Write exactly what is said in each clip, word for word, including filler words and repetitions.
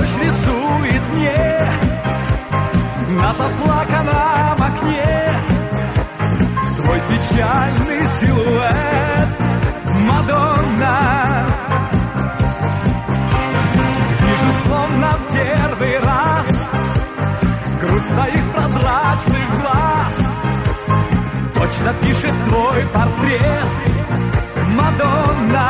Ночь рисует мне на заплаканном окне твой печальный силуэт, Мадонна. Вижу словно первый раз грусть твоих прозрачных глаз. Точно пишет твой портрет, Мадонна.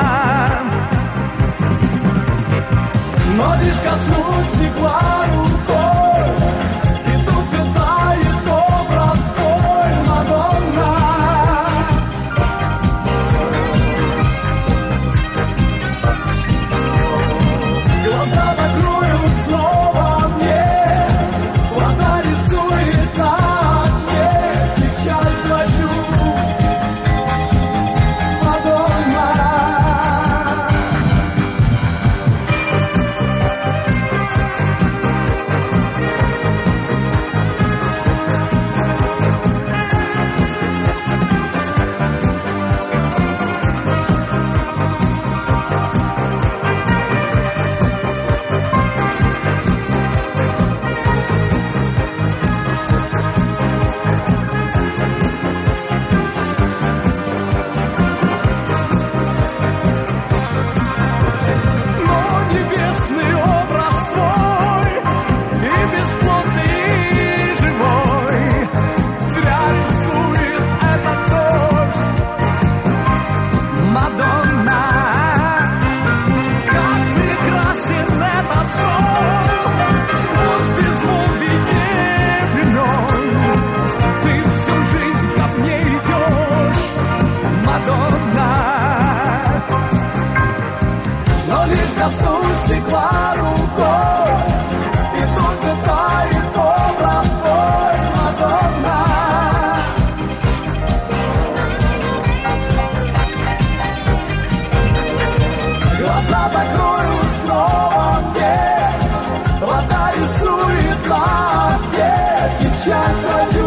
Но лишь коснусь стекла рукой, и тут же тает образ твой, Мадонна. Глаза закрою снова мне, вода рисует на окне печаль твою, Мадонна. Коснусь стекла рукой, и тут же тает образ твой, Мадонна. Глаза закрою снова мне, вода рисует на окне печаль твою.